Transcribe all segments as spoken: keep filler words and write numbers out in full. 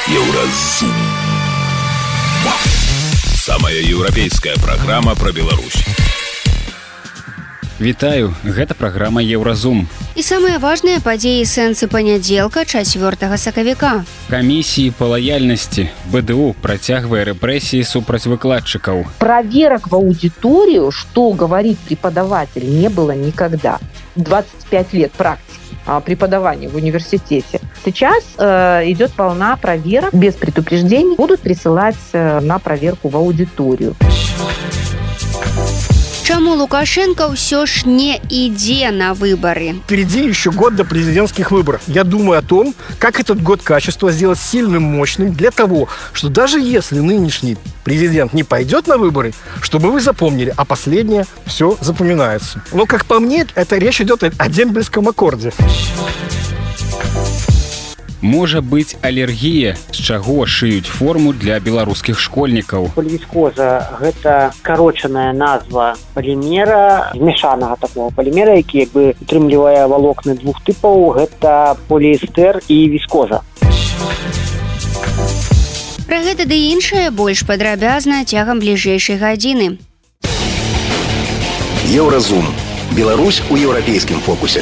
Еўразум. Самая еўрапейская праграма пра Беларусь. Вітаю, гэта праграма Еўразум. І самыя важныя падзеі сэнсы панядзелка чацвёртага сакавіка. Камісіі па лаяльнасці БДУ працягвае рэпрэсіі супраць выкладчыкаў. Проверок в аудиторию, что говорит преподаватель, не было никогда. двадцать пять лет практики преподавания в университете. Сейчас э, идет волна проверок без предупреждений. Будут присылать э, на проверку в аудиторию. Чему Лукашенко все ж не идет на выборы? Впереди еще год до президентских выборов. Я думаю о том, как этот год качества сделать сильным, мощным, для того, что даже если нынешний президент не пойдет на выборы, чтобы вы запомнили, а последнее все запоминается. Но, как по мне, это речь идет о дембельском аккорде. Можа быць алергія, з чаго шыюць форму для беларускіх школьнікаў. Полівіскоза – гэта скарочаная назва полімера, змешанага такого полімера, які як бы утрымлівае валокны двух тыпаў, гэта поліэстэр і віскоза. Пра гэта ды іншае больш падрабязна цягам бліжэйшай гадзіны. Еўразум. Беларусь у еўрапейскім фокусе.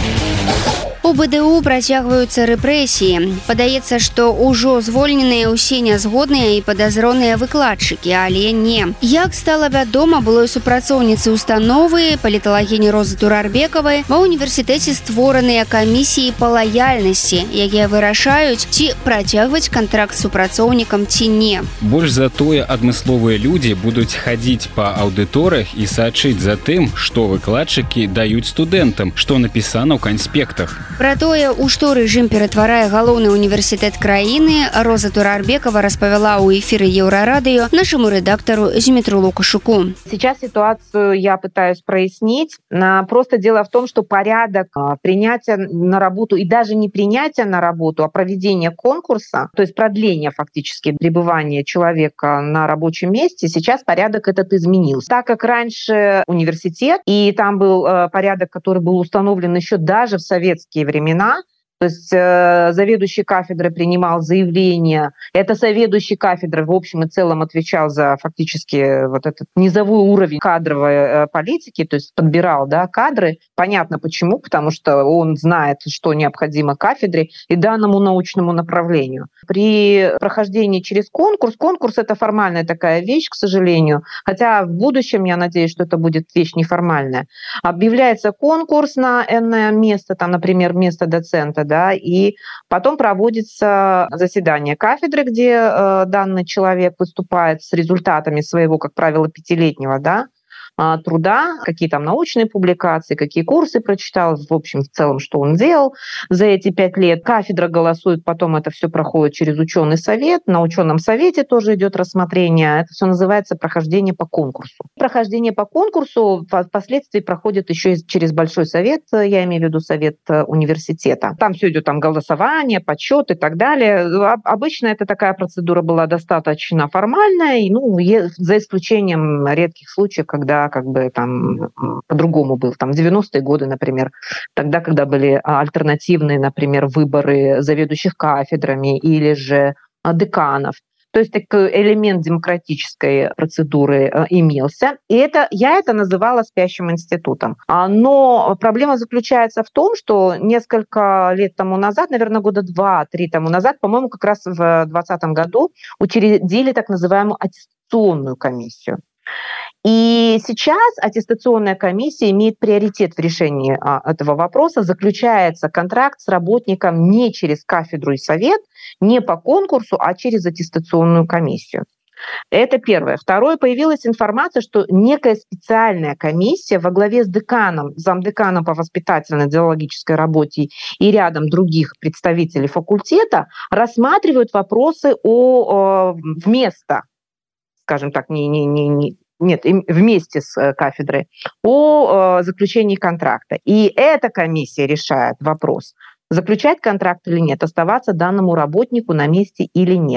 У БДУ працягваюцца рэпрэсіі. Падаецца, што ўжо звольненыя ўсе нязгодныя і падазроныя выкладчыкі, але не. Як стала вядома былой супрацоўніцы установы паліталагіні Розы Турарбекавай, ва ўніверсітэце створаныя камісіі па лаяльнасці, якія вырашаюць, ці працягваць кантракт з супрацоўнікам ці не. Больш за тое, адмысловыя людзі будуць хадзіць па аўдыторыях і сачыць за тым, што выкладчыкі даюць студэнтам, што напісана ў канспектах. Пра тое, у што рэжым ператварае галоўны універсітэт краіны, Роза Турарбекава распавяла ў эфіры Еўрарадыё нашаму рэдактару Змітру Лукашуку. Сейчас ситуацию я пытаюсь прояснить. Просто дело в том, что порядок принятия на работу и даже не принятия на работу, а проведения конкурса, то есть продление фактически пребывания человека на рабочем месте, сейчас порядок этот изменился. Так как раньше университет, и там был порядок, который был установлен еще даже в советские времена, то есть э, заведующий кафедрой принимал заявление. Это заведующий кафедрой в общем и целом отвечал за фактически вот этот низовой уровень кадровой э, политики, то есть подбирал, да, кадры. Понятно почему, потому что он знает, что необходимо кафедре и данному научному направлению. При прохождении через конкурс, конкурс — это формальная такая вещь, к сожалению, хотя в будущем, я надеюсь, что это будет вещь неформальная. Объявляется конкурс на энное место, там, например, место доцента, да, и потом проводится заседание кафедры, где э, данный человек выступает с результатами своего, как правило, пятилетнего, да, труда, какие там научные публикации, какие курсы прочитал, в общем, в целом, что он делал за эти пять лет. Кафедра голосует, потом это все проходит через ученый совет. На ученом совете тоже идет рассмотрение. Это все называется прохождение по конкурсу. Прохождение по конкурсу впоследствии проходит еще через большой совет, я имею в виду совет университета. Там все идет, там голосование, подсчет и так далее. Обычно это такая процедура была достаточно формальная, и, ну, за исключением редких случаев, когда как бы там по-другому был. Там в девяностые годы, например, тогда, когда были альтернативные, например, выборы заведующих кафедрами или же деканов. То есть такой элемент демократической процедуры имелся. И это, я это называла спящим институтом. Но проблема заключается в том, что несколько лет тому назад, наверное, года два-три тому назад, по-моему, как раз в двадцатом году учредили так называемую аттестационную комиссию. И сейчас аттестационная комиссия имеет приоритет в решении а, этого вопроса. Заключается контракт с работником не через кафедру и совет, не по конкурсу, а через аттестационную комиссию. Это первое. Второе, появилась информация, что некая специальная комиссия во главе с деканом, замдеканом по воспитательно-идеологической работе и рядом других представителей факультета рассматривают вопросы о, о вместо, скажем так, не, не, не, не Нет, вместе с кафедрой, о заключении контракта. И эта комиссия решает вопрос, заключать контракт или нет, оставаться данному работнику на месте или нет.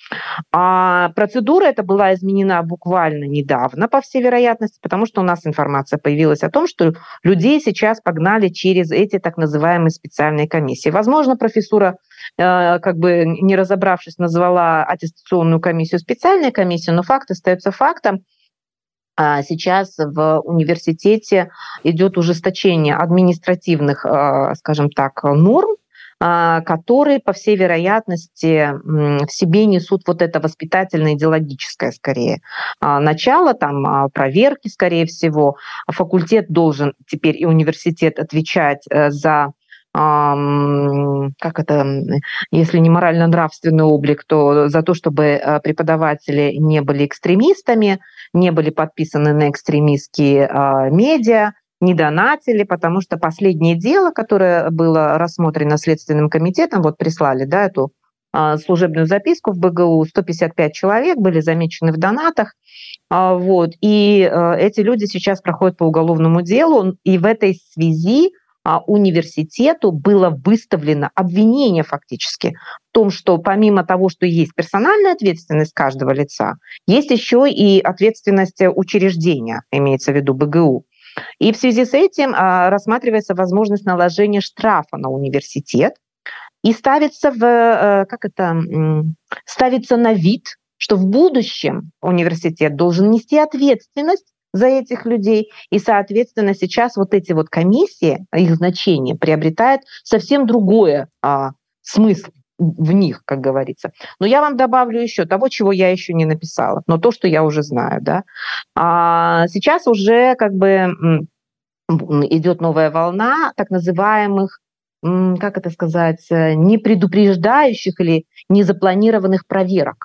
А процедура эта была изменена буквально недавно, по всей вероятности, потому что у нас информация появилась о том, что людей сейчас погнали через эти так называемые специальные комиссии. Возможно, профессура, э, как бы не разобравшись, назвала аттестационную комиссию специальной комиссией, но факт остается фактом. Сейчас в университете идет ужесточение административных, скажем так, норм, которые, по всей вероятности, в себе несут вот это воспитательно-идеологическое, скорее, начало, там, проверки, скорее всего. Факультет должен теперь и университет отвечать за, как это, если не морально-нравственный облик, то за то, чтобы преподаватели не были экстремистами, не были подписаны на экстремистские медиа, не донатили, потому что последнее дело, которое было рассмотрено Следственным комитетом, вот прислали, да, эту а, служебную записку в БГУ, сто пятьдесят пять человек были замечены в донатах, а, вот, и а, эти люди сейчас проходят по уголовному делу, и в этой связи а, университету было выставлено обвинение фактически в том, что помимо того, что есть персональная ответственность каждого лица, есть еще и ответственность учреждения, имеется в виду БГУ. И в связи с этим а, рассматривается возможность наложения штрафа на университет и ставится, в, а, как это, ставится на вид, что в будущем университет должен нести ответственность за этих людей. И, соответственно, сейчас вот эти вот комиссии, их значение приобретает совсем другое а, смысл в них, как говорится. Но я вам добавлю еще того, чего я еще не написала, но то, что я уже знаю. Да? А сейчас уже как бы идет новая волна так называемых, как это сказать, непредупреждающих или незапланированных проверок.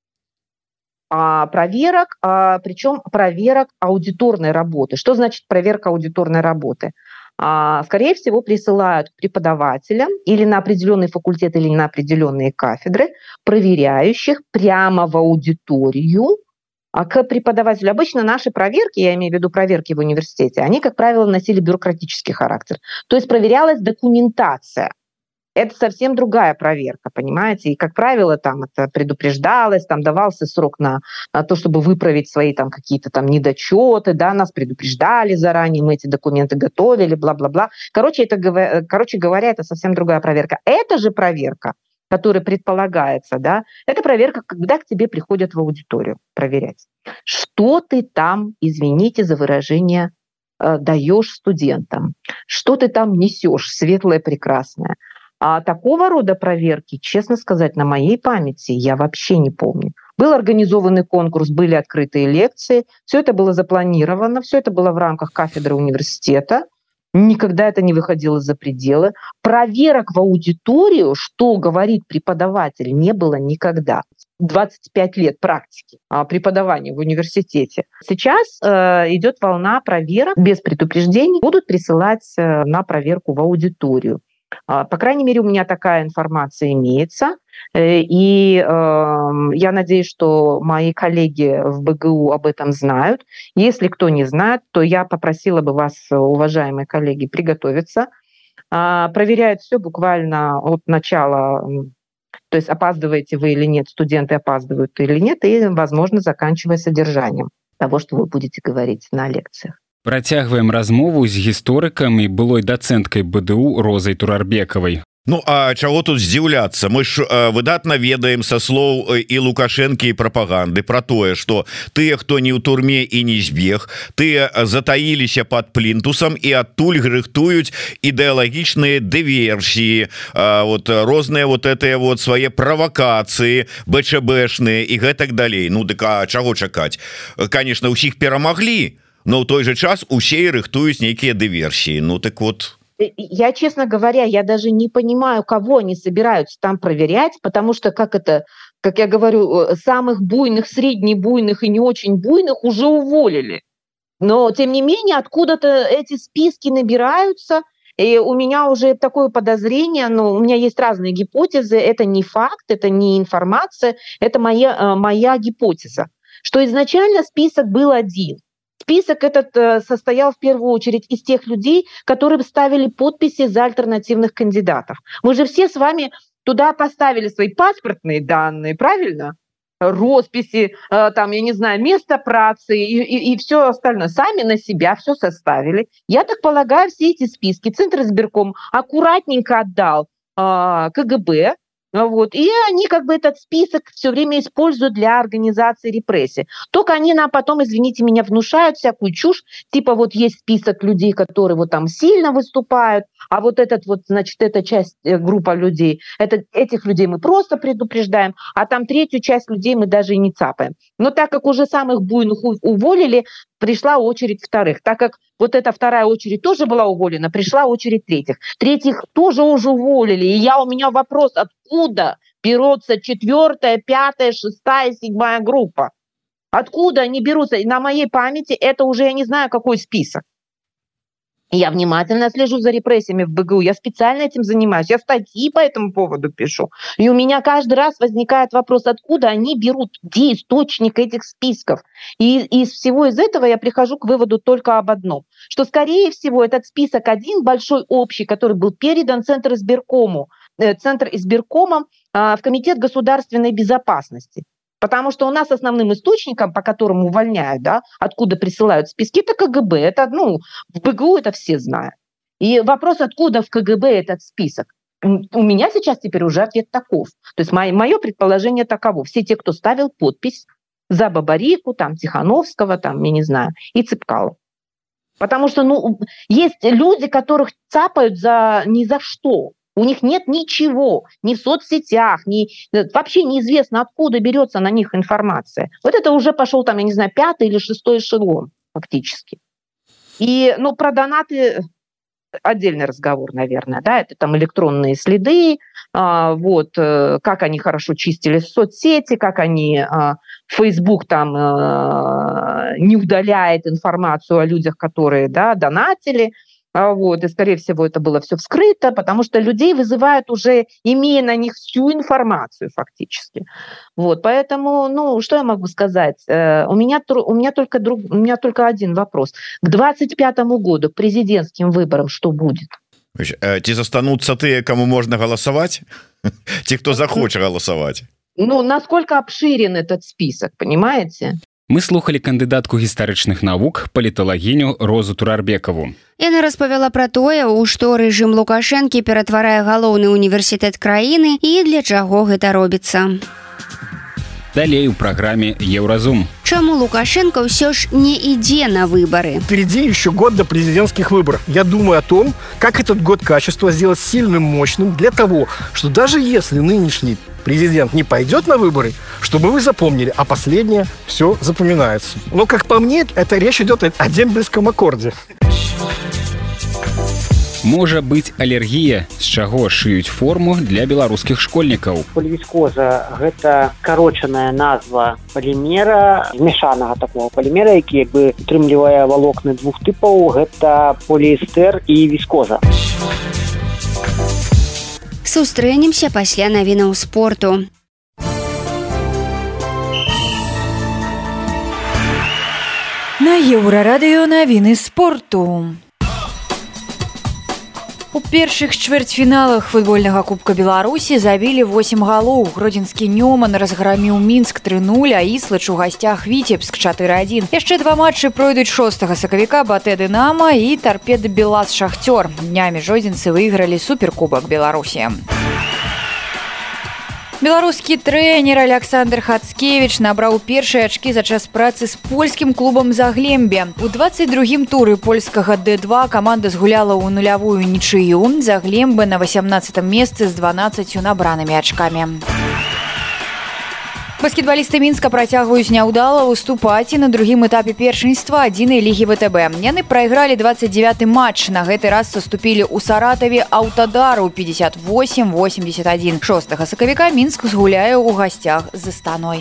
А проверок, а, причем проверок аудиторной работы. Что значит проверка аудиторной работы? Скорее всего, присылают к преподавателям или на определенный факультет, или на определенные кафедры, проверяющих прямо в аудиторию к преподавателю. Обычно наши проверки, я имею в виду проверки в университете, они, как правило, носили бюрократический характер. То есть проверялась документация. Это совсем другая проверка, понимаете? И, как правило, там это предупреждалось, там давался срок на, на то, чтобы выправить свои там какие-то там недочеты, да, нас предупреждали заранее, мы эти документы готовили, бла-бла-бла. Короче, это, короче говоря, это совсем другая проверка. Это же проверка, которая предполагается, да, это проверка, когда к тебе приходят в аудиторию проверять. Что ты там, извините за выражение, даешь студентам? Что ты там несешь, светлое, прекрасное? А такого рода проверки, честно сказать, на моей памяти я вообще не помню. Был организованный конкурс, были открытые лекции, все это было запланировано, все это было в рамках кафедры университета, никогда это не выходило за пределы. Проверок в аудиторию, что говорит преподаватель, не было никогда. двадцать пять лет практики преподавания в университете. Сейчас э, идет волна проверок без предупреждений, будут присылать э, на проверку в аудиторию. По крайней мере, у меня такая информация имеется. И э, я надеюсь, что мои коллеги в БГУ об этом знают. Если кто не знает, то я попросила бы вас, уважаемые коллеги, приготовиться. Э, проверяют все буквально от начала, то есть опаздываете вы или нет, студенты опаздывают или нет, и, возможно, заканчивая содержанием того, что вы будете говорить на лекциях. Працягваем размову з гісторыкам і былой дацэнткай БДУ Розай Турарбекавай. Ну а чаго тут здзіўляцца? Мы ж э, выдатна ведаем са слоў і Лукашэнкі і прапаганды про тое, што тыя, хто не ў турме і не збег, тыя затаіліся под плінтусам і адтуль рыхтуюць ідэалагічныя дыверсіі, э, вот розныя вот этыя вот свае правакацыі БЧБшныя і гэтак далей. Ну дык а чаго чакаць? Конечно, усіх перамаглі, но ў той же час усе рыхтуюць нейкія дыверсіі. Ну так вот. Я, честно говоря, я даже не понимаю, кого они собираются там проверять, потому что, как это, как я говорю, самых буйных, среднебуйных и не очень буйных уже уволили. Но, тем не менее, откуда-то эти списки набираются, и у меня уже такое подозрение, но у меня есть разные гипотезы, это не факт, это не информация, это моя, моя гипотеза, что изначально список был один. Список этот состоял в первую очередь из тех людей, которые ставили подписи за альтернативных кандидатов. Мы же все с вами туда поставили свои паспортные данные, правильно? росписи, там, я не знаю, место працы и, и, и все остальное. Сами на себя все составили. Я так полагаю, все эти списки Центризбирком аккуратненько отдал э, КГБ, вот, и они как бы этот список все время используют для организации репрессий. Только они нам потом, извините меня, внушают всякую чушь, типа вот есть список людей, которые вот там сильно выступают, а вот этот вот, значит, эта часть, группа людей, это, этих людей мы просто предупреждаем, а там третью часть людей мы даже и не цапаем. Но так как уже самых буйных уволили, пришла очередь вторых. Так как вот эта вторая очередь тоже была уволена, пришла очередь третьих. Третьих тоже уже уволили. И я, у меня вопрос, откуда берется четвертая, пятая, шестая, седьмая группа? Откуда они берутся? И на моей памяти это уже, я не знаю, какой список. Я внимательно слежу за репрессиями в БГУ, я специально этим занимаюсь, я статьи по этому поводу пишу. И у меня каждый раз возникает вопрос, откуда они берут, где источник этих списков. И из всего из этого я прихожу к выводу только об одном, что, скорее всего, этот список один большой общий, который был передан Центризбиркому, Центр избиркомом в Комитет государственной безопасности. Потому что у нас основным источником, по которому увольняют, да, откуда присылают списки, это КГБ. Это, ну, в БГУ это все знают. И вопрос, откуда в КГБ этот список. У меня сейчас теперь уже ответ таков. То есть мое, мое предположение таково. Все те, кто ставил подпись за Бабарику, там, Тихановского, там, я не знаю, и Цыпкала. Потому что, ну, есть люди, которых цапают за ни за что. У них нет ничего, ни в соцсетях, ни, вообще неизвестно, откуда берется на них информация. Вот это уже пошел, там, я не знаю, пятый или шестой эшелон фактически. И, ну, про донаты отдельный разговор, наверное, да, это там электронные следы, а, вот, как они хорошо чистили соцсети, как они, а, Facebook там а, не удаляет информацию о людях, которые, да, донатили. Вот, и, скорее всего, это было все вскрыто, потому что людей вызывают уже, имея на них всю информацию фактически. Вот, поэтому, ну, что я могу сказать? У меня, у меня, только, друг, у меня только один вопрос. К двадцать пятому году, к президентским выборам, что будет? Ці застанутся тыя, кому можно голосовать? Те, кто захочет голосовать? Ну, насколько обширен этот список, понимаете? Мы слухали кандыдатку гістарычных навук, паліталагіню Розу Турарбекаву. Яна распавяла пра тое, у што рэжым Лукашэнкі ператварае галоўны універсітэт краіны і для чаго гэта робіцца. Далей у программе Евразум. Чему Лукашенко все ж не идет на выборы? Впереди еще год до президентских выборов. Я думаю о том, как этот год качества сделать сильным, мощным для того, что даже если нынешний президент не пойдет на выборы, чтобы вы запомнили, а последнее все запоминается. Но, как по мне, это речь идет о дембельском аккорде. Можа быць алергія, з чаго шыюць форму для беларускіх школьнікаў. Полівіскоза – гэта скарочаная назва полімера, змешанага такого полімера, які як бы утрымлівае валокны двух тыпаў, гэта поліэстэр і віскоза. Сустрэнемся пасля навінаў спорту. На Еўрарадыё навіны спорту. У першых чвэрцьфіналах футбольнага кубка Беларусі забілі восем галоў. Гродзенскі Нёман разграміў Мінск тры нуль, а Іслач у гасцях Віцебск чатыры адзін. Яшчэ два матчы пройдуць шостага сакавіка Батэ Дынама і Тарпеда Белаз Шахцёр. Днямі жодзінцы выйгралі суперкубак Беларусі. Беларускі трэнер Александр Хацкевіч набраў першыя ачкі за час працы з польскім клубам Заглембе. У дваццаць другім туры польскага Дэ два каманда згуляла ў нулявую нічыю. Заглембе на васямнаццатым месцы з дванаццаццю набранымі ачкамі. Баскетбалісты Мінска працягваюць няўдала выступаць і на другім этапе першынства адзінай лігі ВТБ. Яны прайгралі дваццаць дзевяты матч. На гэты раз саступілі ў Саратаве Аўтадару пятьдесят восемь восемьдесят один. шостага сакавіка Мінск згуляе ў гасцях з Астаной.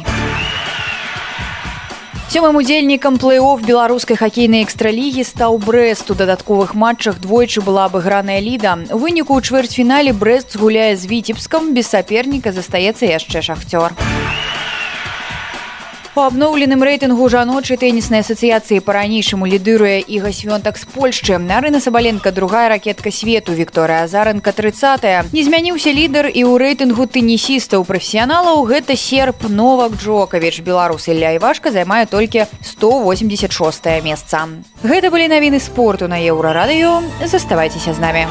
Сёмым удзельнікам плэй-офф беларускай хакейнай экстралігі стаў Брэст. У дадатковых матчах двойчы была абыграная Ліда. У выніку ў чвэрцьфінале Брэст згуляе з Віцебскам, без саперніка застаецца яшчэ Шахцёр. У абноўленым рэйтынгу жаночай тэніснай асацыяцыі па-ранейшаму лідыруе Іга Свёнтак з Польшчы. Арына Сабаленка другая ракетка свету, Вікторыя Азаренка трыццатая. Не змяніўся лідар і ў рэйтынгу тэнісістаў-прафесіяналаў. Гэта серб Новак Джокавіч. Беларус Ілля Івашка займае толькі сто восемьдесят шостае месца. Гэта былі навіны спорту на Еўрарадыё. Заставайцеся з намі.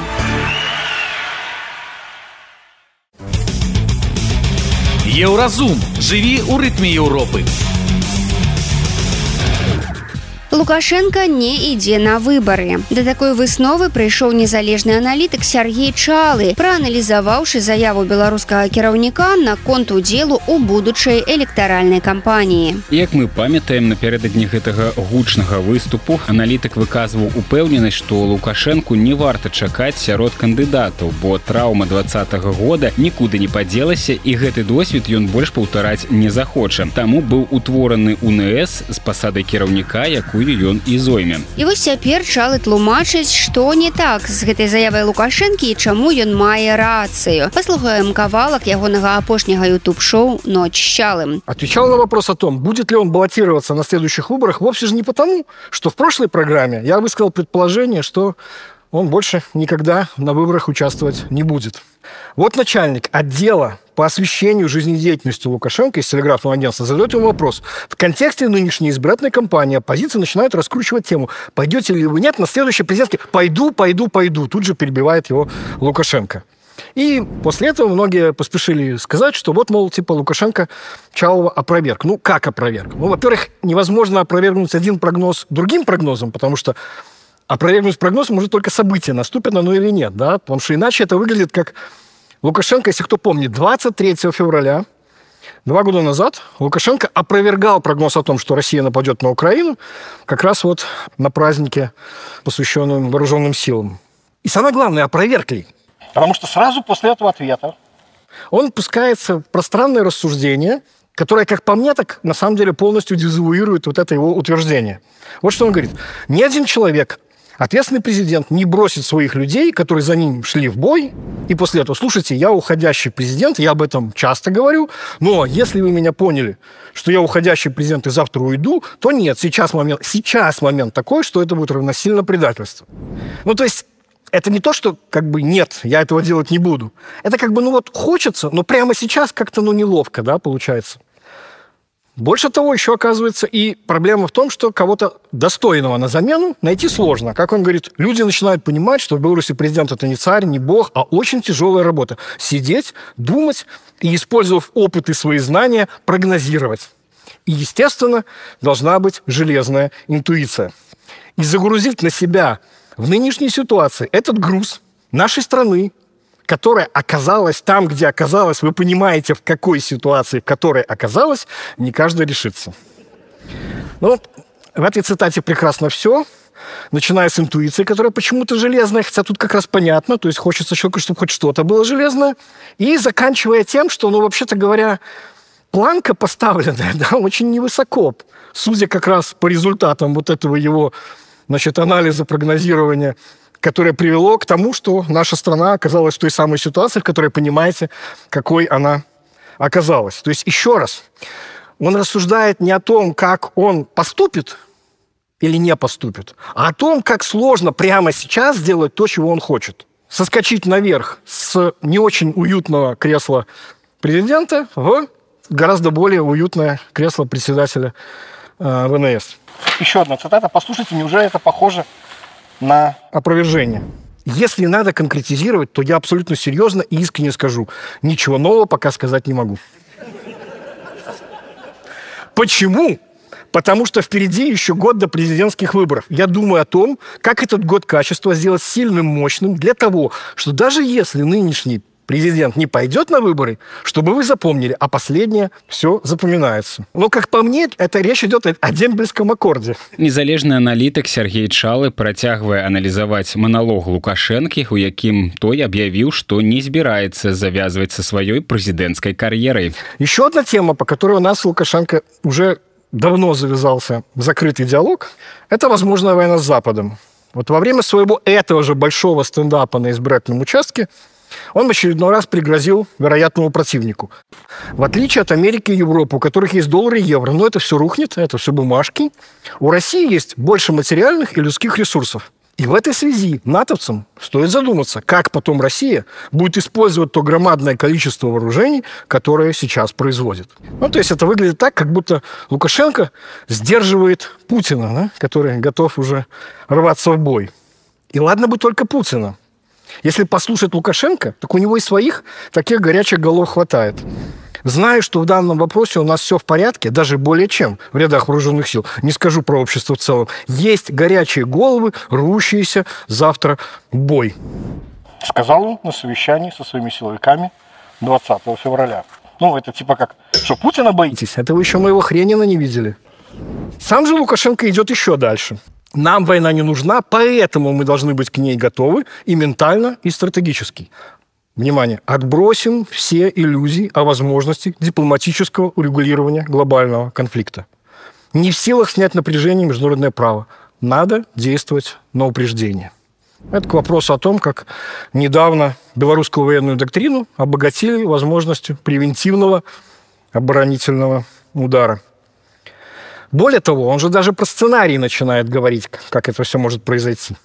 Еўразум. Жыві ў рытме Еўропы. Лукашенко не ідзе на выбары. Да такой высновы прыйшоў незалежны аналітык Сергей Чалы, прааналізаваўшы заяву беларускага кіраўніка наконт удзелу ў будучай электаральнай кампаніі. Як мы памятаем, напярэдадні гэтага гучнага выступу аналітык выказваў упэўненасць, што Лукашэнку не варта чакаць сярод кандыдатаў, бо траўма двадцатага года нікуды не падзелася, і гэты досвед ён больш паўтараць не захоча. Таму быў утвораны У Н С з пасадай кіраўніка, якую ён і зойме. І вось цяпер Чалы тлумачыць, што не так з гэтай заявай Лукашэнкі і чаму ён мае рацыю. Паслухаем кавалак ягонага апошняга ютуб-шоу «Ночь с Чалым». Отвечал на вопрос о том, будет ли он баллотироваться на следующих выборах, вовсе же не потому, что в прошлой программе я высказал предположение, что он больше никогда на выборах участвовать не будет. Вот начальник отдела по освещению жизнедеятельности Лукашенко из телеграфного агентства задает ему вопрос. В контексте нынешней избирательной кампании оппозиция начинает раскручивать тему. Пойдете ли вы нет на следующий президентский? Пойду, пойду, пойду. Тут же перебивает его Лукашенко. И после этого многие поспешили сказать, что вот, мол, типа Лукашенко Чалова опроверг. Ну, как опроверг? Ну, во-первых, невозможно опровергнуть один прогноз другим прогнозом, потому что опровергнуть прогноз может только событие, наступит оно или нет, да? Потому что иначе это выглядит как Лукашенко, если кто помнит, двадцать третьего февраля, два года назад, Лукашенко опровергал прогноз о том, что Россия нападет на Украину, как раз вот на празднике, посвященном вооруженным силам. И самое главное, опроверг ли? Потому что сразу после этого ответа он пускается в пространное рассуждение, которое, как по мне, так на самом деле полностью дезавуирует вот это его утверждение. Вот что он говорит. Ни один человек, ответственный президент, не бросит своих людей, которые за ним шли в бой, и после этого, слушайте, я уходящий президент, я об этом часто говорю, но если вы меня поняли, что я уходящий президент и завтра уйду, то нет, сейчас момент, сейчас момент такой, что это будет равносильно предательству. Ну, то есть, это не то, что, как бы, нет, я этого делать не буду. Это как бы, ну вот, хочется, но прямо сейчас как-то, ну, неловко, да, получается. Больше того, еще оказывается и проблема в том, что кого-то достойного на замену найти сложно. Как он говорит, люди начинают понимать, что в Беларуси президент – это не царь, не бог, а очень тяжелая работа. Сидеть, думать и, использовав опыт и свои знания, прогнозировать. И, естественно, должна быть железная интуиция. И загрузить на себя в нынешней ситуации этот груз нашей страны, которая оказалась там, где оказалась, вы понимаете, в какой ситуации, в которой оказалась, не каждый решится. Ну, в этой цитате прекрасно все, начиная с интуиции, которая почему-то железная, хотя тут как раз понятно, то есть хочется человеку, чтобы хоть что-то было железное, и заканчивая тем, что, ну, вообще-то говоря, планка поставленная, да, очень невысоко, судя как раз по результатам вот этого его, значит, анализа, прогнозирования, которое привело к тому, что наша страна оказалась в той самой ситуации, в которой, понимаете, какой она оказалась. То есть, еще раз, он рассуждает не о том, как он поступит или не поступит, а о том, как сложно прямо сейчас сделать то, чего он хочет. Соскочить наверх с не очень уютного кресла президента в гораздо более уютное кресло председателя э, В Н С. Еще одна цитата. Послушайте, неужели это похоже на опровержение. Если надо конкретизировать, то я абсолютно серьезно и искренне скажу. Ничего нового пока сказать не могу. Почему? Потому что впереди еще год до президентских выборов. Я думаю о том, как этот год качества сделать сильным, мощным для того, что даже если нынешний президент не пойдет на выборы, чтобы вы запомнили, а последнее все запоминается. Но, как по мне, это речь идет о дембельском аккорде. Незалежны аналітык Сергей Чалы працягвае аналізаваць маналог Лукашэнкі, у якім той аб'явіў, што не збіраецца завязваць са сваёй прэзідэнцкай кар'ерай. Еще одна тема, по которой у нас Лукашенко уже давно завязался закрытый диалог, это возможная война с Западом. Вот во время своего этого же большого стендапа на избирательном участке Он в очередной раз пригрозил вероятному противнику. В отличие от Америки и Европы, у которых есть доллары и евро, но это все рухнет, это все бумажки, у России есть больше материальных и людских ресурсов. И в этой связи натовцам стоит задуматься, как потом Россия будет использовать то громадное количество вооружений, которое сейчас производит. Ну, то есть это выглядит так, как будто Лукашенко сдерживает Путина, да, который готов уже рваться в бой. И ладно бы только Путина. Если послушать Лукашенко, так у него и своих таких горячих голов хватает. Знаю, что в данном вопросе у нас все в порядке, даже более чем в рядах вооруженных сил. Не скажу про общество в целом. Есть горячие головы, рвущиеся завтра в бой. Сказал он на совещании со своими силовиками двадцатого февраля. Ну, это типа как, что Путина боитесь? Это вы еще моего Хренина не видели. Сам же Лукашенко идет еще дальше. Нам война не нужна, поэтому мы должны быть к ней готовы и ментально, и стратегически. Внимание, отбросим все иллюзии о возможности дипломатического урегулирования глобального конфликта. Не в силах снять напряжение международное право. Надо действовать на упреждение. Это к вопросу о том, как недавно белорусскую военную доктрину обогатили возможностью превентивного оборонительного удара. Более того, он же даже про сценарий начинает говорить, как это все может произойти.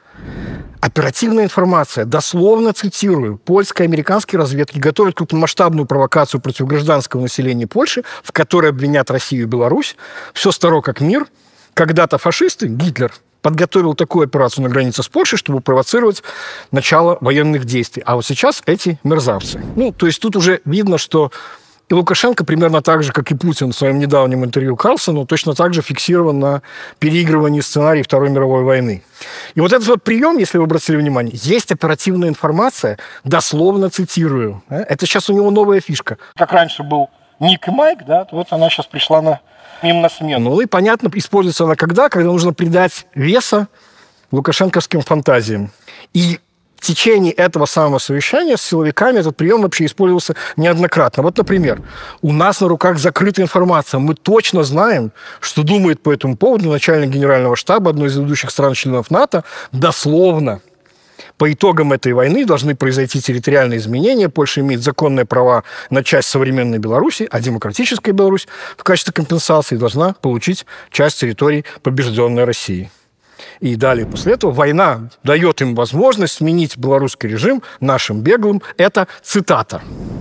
Оперативная информация, дословно цитирую, польские и американские разведки готовят крупномасштабную провокацию против гражданского населения Польши, в которой обвинят Россию и Беларусь. Все старо как мир. Когда-то фашисты, Гитлер, подготовил такую операцию на границе с Польшей, чтобы провоцировать начало военных действий. А вот сейчас эти мерзавцы. Ну, то есть тут уже видно, что и Лукашенко примерно так же, как и Путин в своем недавнем интервью Карлсону, точно так же фиксирован на переигрывании сценария Второй мировой войны. И вот этот вот прием, если вы обратили внимание, есть оперативная информация, дословно цитирую. Это сейчас у него новая фишка. Как раньше был Ник и Майк, да, вот она сейчас пришла на, им на смену. Ну и, понятно, используется она когда? Когда нужно придать веса лукашенковским фантазиям. И в течение этого самого совещания с силовиками этот прием вообще использовался неоднократно. Вот, например, у нас на руках закрытая информация. Мы точно знаем, что думает по этому поводу начальник генерального штаба одной из ведущих стран-членов НАТО. Дословно. По итогам этой войны должны произойти территориальные изменения. Польша имеет законные права на часть современной Беларуси, а демократическая Беларусь в качестве компенсации должна получить часть территорий побежденной России. И далее после этого война дает им возможность сменить белорусский режим нашим беглым. Это цитата.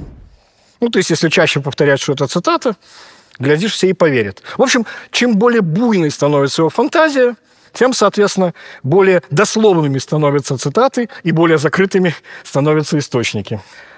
Ну, то есть, если чаще повторять, что это цитата, глядишь, все и поверят. В общем, чем более буйной становится его фантазия, тем, соответственно, более дословными становятся цитаты и более закрытыми становятся источники.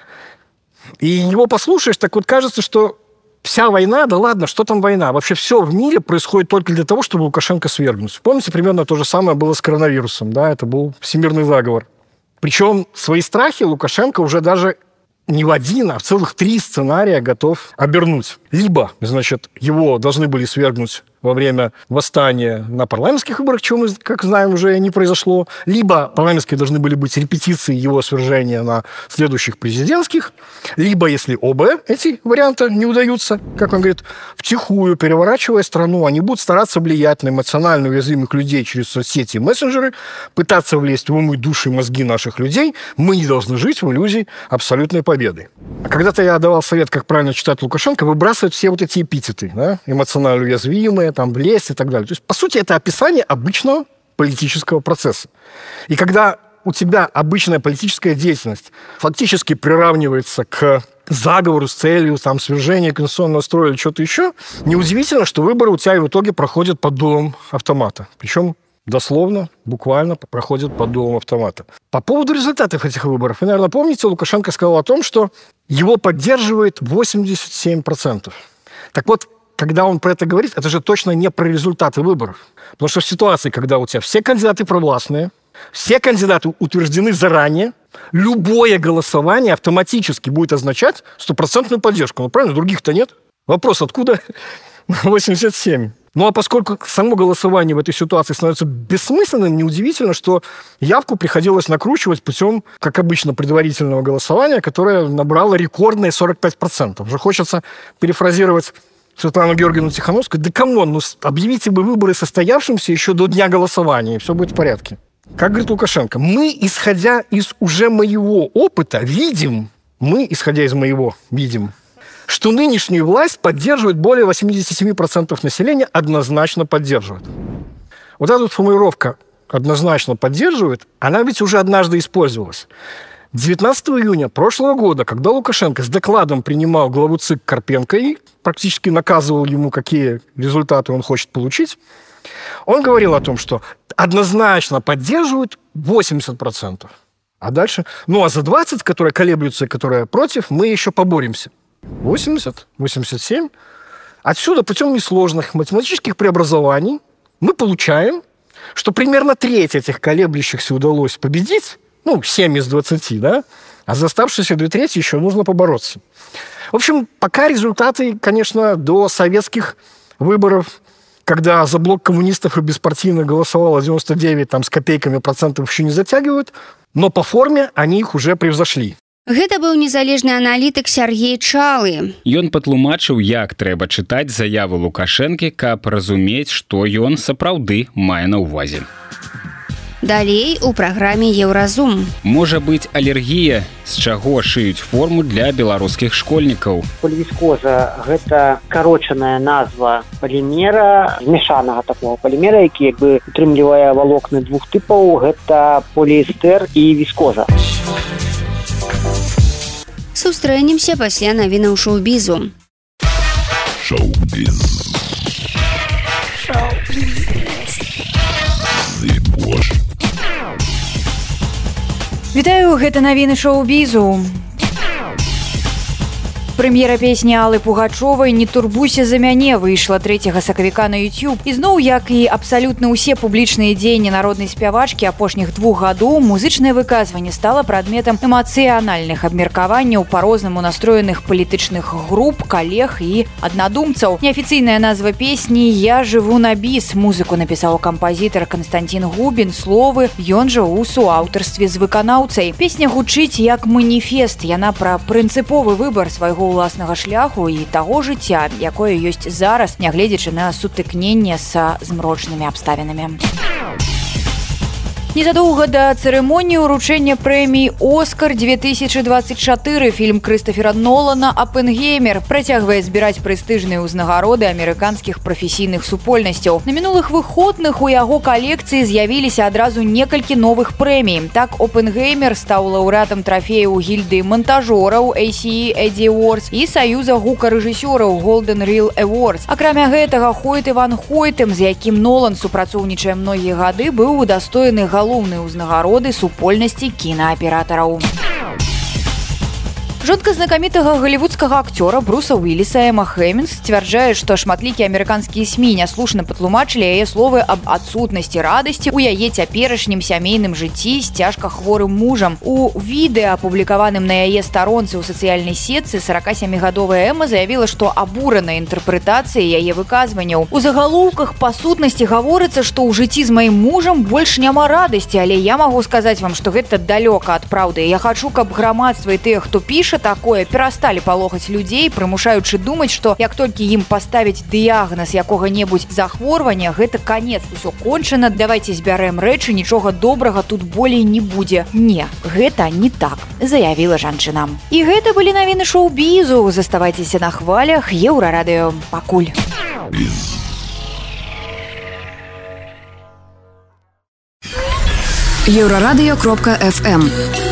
И его послушаешь, так вот кажется, что вся война, да ладно, что там война? Вообще все в мире происходит только для того, чтобы Лукашенко свергнуть. Помните, примерно то же самое было с коронавирусом, да, это был всемирный заговор. Причем свои страхи Лукашенко уже даже не в один, а в целых три сценария готов обернуть. Либо, значит, его должны были свергнуть во время восстания на парламентских выборах, чего мы, как знаем, уже не произошло. Либо парламентские должны были быть репетиции его свержения на следующих президентских. Либо, если оба эти варианта не удаются, как он говорит, втихую, переворачивая страну, они будут стараться влиять на эмоционально уязвимых людей через соцсети и мессенджеры, пытаться влезть в умы, души и мозги наших людей. Мы не должны жить в иллюзии абсолютной победы. А когда-то я давал совет, как правильно читать Лукашенко, выбрасывать все вот эти эпитеты, да? Эмоционально уязвимые, там, влезть и так далее. То есть, по сути, это описание обычного политического процесса. И когда у тебя обычная политическая деятельность фактически приравнивается к заговору с целью там, свержения конституционного строя или что-то еще, неудивительно, что выборы у тебя в итоге проходят под дулом автомата. Причем дословно, буквально проходят под дулом автомата. По поводу результатов этих выборов. Вы, наверное, помните, Лукашенко сказал о том, что его поддерживает восемьдесят семь процентов. Так вот, когда он про это говорит, это же точно не про результаты выборов. Потому что в ситуации, когда у тебя все кандидаты провластные, все кандидаты утверждены заранее, любое голосование автоматически будет означать стопроцентную поддержку. Ну, правильно, других-то нет. Вопрос, откуда восемьдесят семь? Ну, а поскольку само голосование в этой ситуации становится бессмысленным, неудивительно, что явку приходилось накручивать путем, как обычно, предварительного голосования, которое набрало рекордные сорок пять процентов. Уже хочется перефразировать Светлану Георгиевну Тихановскую: да камон, ну объявите бы выборы состоявшимся еще до дня голосования, и все будет в порядке. Как говорит Лукашенко, мы, исходя из уже моего опыта, видим, мы, исходя из моего, видим, что нынешнюю власть поддерживает более восемьдесят семь процентов населения, однозначно поддерживает. Вот эта вот формулировка «однозначно поддерживает», она ведь уже однажды использовалась. девятнадцатого июня прошлого года, когда Лукашенко с докладом принимал главу ЦИК Карпенко и практически наказывал ему, какие результаты он хочет получить, он говорил о том, что однозначно поддерживают восемьдесят процентов. А дальше, ну а за двадцать, которые колеблются и которые против, мы еще поборемся. восемьдесят, восемьдесят семь. Отсюда путем несложных математических преобразований мы получаем, что примерно треть этих колеблющихся удалось победить, ну, семь из двадцати, да, а за оставшиеся две трети еще нужно побороться. В общем, пока результаты, конечно, до советских выборов, когда за блок коммунистов и беспартийно голосовало девяносто девять там, с копейками процентов, еще не затягивают, но по форме они их уже превзошли. Гэта быў незалежны аналітык Сергей Чалы. Ён патлумачыў, як трэба чытаць заяву Лукашэнкі, каб разумець, што ён сапраўды мае на ўвазе. Далей у праграме Еўразум. Можа быць алергія, з чаго шыюць форму для беларускіх школьнікаў. Полівіскоза – гэта карочаная назва палімера, змешанага такого палімера, які як бы утрымлівае валокны двух тыпаў, гэта поліэстэр і віскоза. Сустрэнемся пасля навінаў шоу-бізу. Шоу-біз. Вітаю, гэта навіны шоу-бізу. Прэм'ера песні Аллы Пугачовай «Не турбуйся за мяне» выйшла трэцяга сакавіка на YouTube. І зноў, як і абсалютна ўсе публічныя дзеянні народнай спявачкі апошніх двух гадоў, музычнае выказванне стала прадметам эмацыянальных абмеркаванняў па-рознаму настроеных палітычных груп, калег і аднадумцаў. Неафіцыйная назва песні «Я жыву на біс». Музыку напісаў кампазітар Канстантин Губін, словы ён жа ў суаўтарстве з выканаўцай. Песня гучыць як маніфест, яна пра прынцыповы выбар свайго уласнага шляху і таго жыцця, якое ёсць зараз, нягледзячы на сутыкненне са змрочнымі абставінамі. Незадоўга да цырымоніі ўручэння прэміі «Оскар» две тысячи двадцать чатыры фільм Крыстафера Нолана «Оппенгеймер» працягвае збіраць прэстыжныя ўзнагароды амерыканскіх прафесійных супольнасцяў. На мінулых выходных у яго калекцыі з'явіліся адразу некалькі новых прэмій. Так, «Оппенгеймер» стаў лаўрэатам трафеяў гільдыі монтажораў эй си и Eddie Awards і саюза гукарэжысёраў Golden Reel Awards. Акрамя гэтага, Хойт Іван Хойтем, з якім Нолан супрацоўнічае многія гады, быў удостоены галоўныя ўзнагароды супольнасці кінааператараў. Жонка знакамітага голливудскага акцёра Бруса Уиллиса Эмма Хэммингс сцвярджае, што шматлікія амерыканскія СМІ няслушна патлумачылі яе словы аб адсутнасці радасці ў яе цяперашнім сямейным жыцці з цяжка хворым мужам. У відэа, апублікаваным на яе старонцы ў сацыяльнай сетцы, сорокасемігадовая Эмма заявіла, што абурана інтэрпрэтацыяй яе выказванняў. У загалоўках па сутнасці гаворыцца, што ў жыцці з маім мужам больш няма радасці, але я магу сказаць вам, што гэта далёка ад праўды. Я хачу, каб грамадства і тыя, хто піша такое, перасталі палохаць людзей, прымушаючы думаць, што як толькі ім паставіць дыягназ якога-небудзь захворвання, гэта канец, усё кончана, давайце збярэм рэчы, нічога добрага тут болей не будзе. Не, гэта не так, заявіла жанчына. І гэта былі навіны шоу-бізу. Заставайцеся на хвалях Еўрарадыё. Пакуль. еўрарадыё кропка эф эм.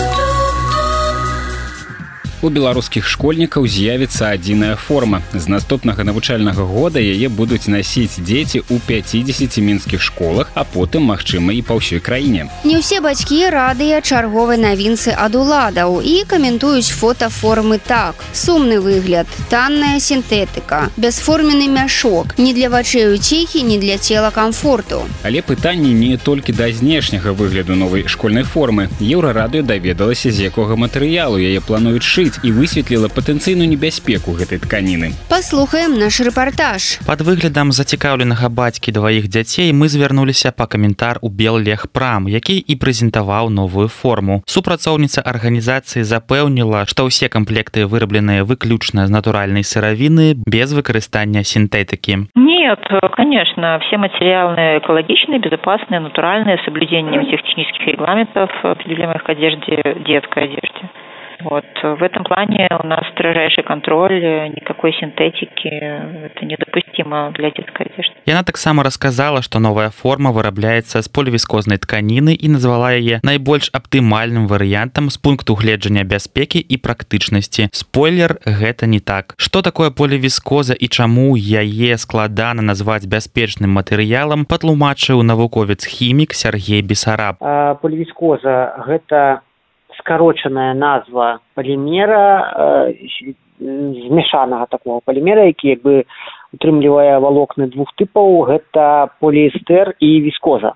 У беларускіх школьнікаў з'явіцца адзіная форма. З наступнага навучальнага года яе будуць насіць дзеці ў пяцідзесяці мінскіх школах, а потым, магчыма, і па ўсёй краіне. Не ўсе бацькі радыя чарговай навінцы ад уладаў і каментуюць фота формы так. Сумны выгляд, танная сінтэтыка, бясформенны мяшок, ні для вачэй уціхі, ні для цела камфорту. Але пытанне не толькі да знешняга выгляду новай школьнай формы. Еўрарадыё даведалася, з якога матэрыялу яе плануюць шыць. даследзіць і высветліла патэнцыйную небяспеку гэтай тканіны. Паслухаем наш рэпартаж. Пад выглядам зацікаўленага бацькі дваіх дзяцей мы звярнуліся па каментар у Беллегпрам, які і прэзентаваў новую форму. Супрацоўніца арганізацыі запэўніла, што ўсе комплекты вырабленыя выключна з натуральнай сыравіны без выкарыстання синтетики. Нет, конечно, все материалы экологичные, безопасные, натуральные, с соблюдением всех технических регламентов, определяемых к одежде, детской одежде. Вот. В этом плане у нас строжайший контроль, никакой синтетики, это недопустимо для детской одежды. Яна таксама расказала, што новая форма вырабляецца з полівіскознай тканіны і назвала яе найбольш аптымальным варыянтам з пункту гледжання бяспекі і практычнасці. Спойлер, гэта не так. Што такое полівіскоза і чаму яе складана назваць бяспечным матэрыялам, патлумачыў навуковец-хімік Сергей Бесараб. А, полівіскоза гэта скарочаная назва полімера, э, змешанага такого полімера, які як бы утрымлівае валокны двух тыпаў, гэта поліэстэр і віскоза.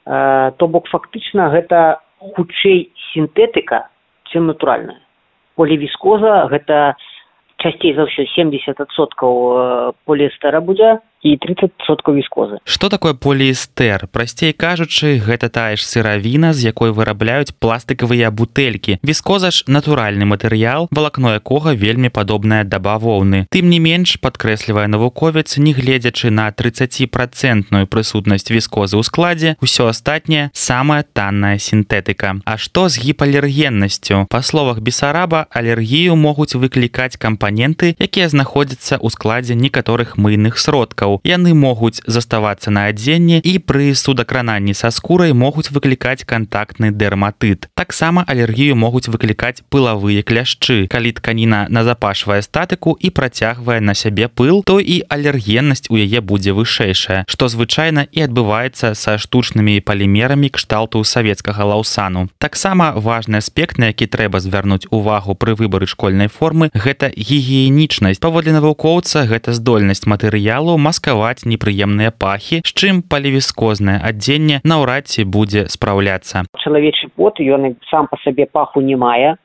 Э, то бок фактычна гэта хутчэй сінтэтыка, чым натуральная. Полівіскоза гэта часцей за ўсё семьдесят адсоткаў поліэстэра будзе і тридцать адсоткаў віскозы. Што такое поліэстэр? Прасцей кажучы, гэта тая ж сыравіна, з якой вырабляюць пластыкавыя бутэлькі. Віскоза ж натуральны матэрыял, валакно якога вельмі падобнае да бавоўны. Тым не менш, падкрэслівае навуковец, не гледзячы на тридцатіпрацэнтную прысутнасць віскозы ў складзе, усё астатняе самая танная сінтэтыка. А што з гіпалергеннасцю? Па словах Бесараба, алергію могуць выклікаць кампаненты, якія знаходзяцца ў складзе некаторых мыйных сродкаў. Яны могуць заставацца на адзенні і пры судакрананні са скурай могуць выклікаць кантактны дэрматыт. Таксама алергію могуць выклікаць пылавыя кляшчы. Калі тканіна назапашвае статыку і працягвае на сябе пыл, то і алергеннасць у яе будзе вышэйшая, што звычайна і адбываецца са штучнымі палімерамі кшталту савецкага лаўсану. Таксама важны аспект, на які трэба звярнуць увагу пры выбары школьнай формы, гэта гігіенічнасць. Паводле навукоўца, гэта здольнасць матэрыялу маскаваць непрыемныя пахі, з чым палівіскознае адзенне наўрад ці будзе спраўляцца. Чалавечы пот, ён сам па сабе паху не мае.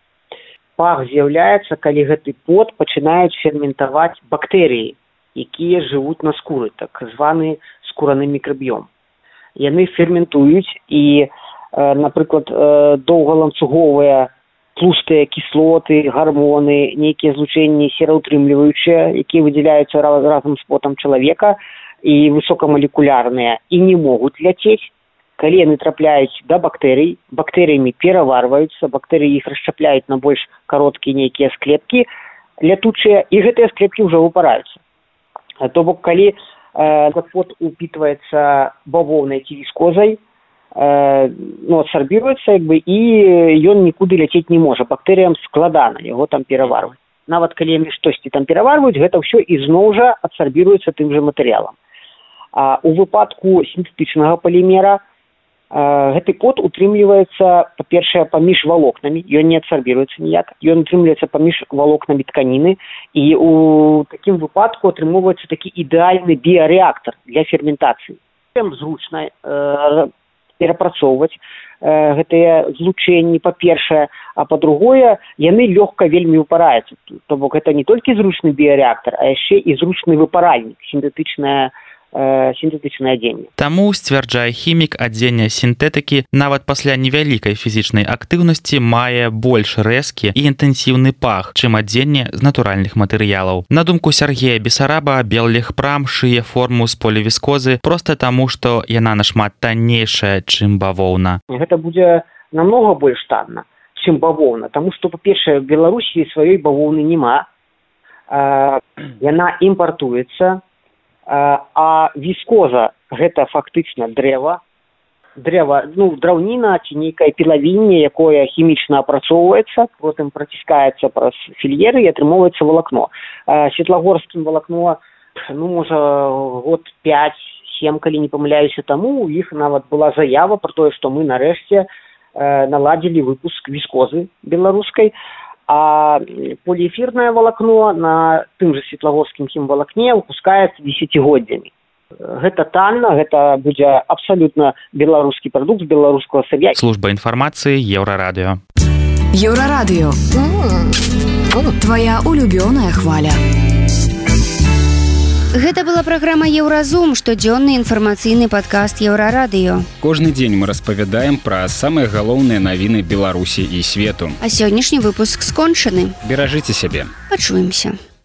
Пах з'яўляецца, калі гэты пот пачынаюць ферментаваць бактэрыі, якія жывуць на скуры, так званы скураны мікрабіём. Яны ферментуюць і, э, напрыклад, э, доўгаланцуговыя тлустыя кіслоты, гармоны, нейкія злучэнні сераўтрымліваючыя, якія выдзяляюцца разам з потам чалавека, і высокамалекулярныя, і не могуць ляцець. Калі яны трапляюць да бактэрый, бактэрыямі пераварваюцца, бактэрыі іх расшчапляюць на больш кароткія нейкія склепкі лятучыя, і гэтыя склепкі ўжо выпараюцца. То бок, калі э, пот упітваецца бавоўнай ці віскозай, ну, адсарбіруецца, як бы, і ён нікуды ляцець не можа. Бактэрыям складана яго там пераварваць. Нават калі яны штосьці там пераварваюць, гэта ўсё ізноў жа адсарбіруецца тым жа матэрыялам. А у выпадку сінтэтычнага палімера а, гэты пот утрымліваецца, па-першае, паміж валокнамі, ён не адсарбіруецца ніяк, ён утрымліваецца паміж валокнамі тканіны, і у такім выпадку атрымоўваецца такі ідэальны біярэактар для ферментацыі. Зручна э, перапрацоўваць э, гэтыя злучэнні, па-першае, а па-другое, яны лёгка вельмі выпараюцца. То бок гэта не толькі зручны біярэактар, а яшчэ і зручны выпаральнік, сінтэтычная сінтэтычнае адзенне. Таму, сцвярджае хімік, адзенне сінтэтыкі нават пасля невялікай фізічнай актыўнасці мае больш рэзкі і інтэнсіўны пах, чым адзенне з натуральных матэрыялаў. На думку Сергея Бесараба, Беллегпрам шые форму з полівіскозы проста таму, што яна нашмат таннейшая, чым бавоўна. Гэта будзе намного больш танна, чым бавоўна, таму што, па-першае, в Беларусі сваёй бавоўны няма, а, яна імпартуецца. А віскоза гэта фактычна дрэва, дрэва, ну, драўніна ці нейкае пілавінне, якое хімічна апрацоўваецца, потым праціскаецца праз фільеры і атрымоўваецца валакно. Светлагорскім валакно, ну, можа, год пяць-сем, калі не памыляюся, таму у іх нават была заява пра тое, што мы нарэшце наладзілі выпуск віскозы беларускай. А поліэфірнае валакно на тым жа светлагорскім хімвалакне выпускаецца дзесяцігоддзямі. Гэта танна, гэта будзе абсалютна беларускі прадукт з беларускага сыр'я. Служба інфармацыі Еўрарадыё. Еўрарадыё. Твоя улюбёная хваля. Гэта была праграма «Еўразум», штодзённы інфармацыйны падкаст «Еўрарадыё». Кожны дзень мы распавядаем пра самыя галоўныя навіны Беларусі і свету. А сённяшні выпуск скончаны. Беражыце сябе. Пачуемся.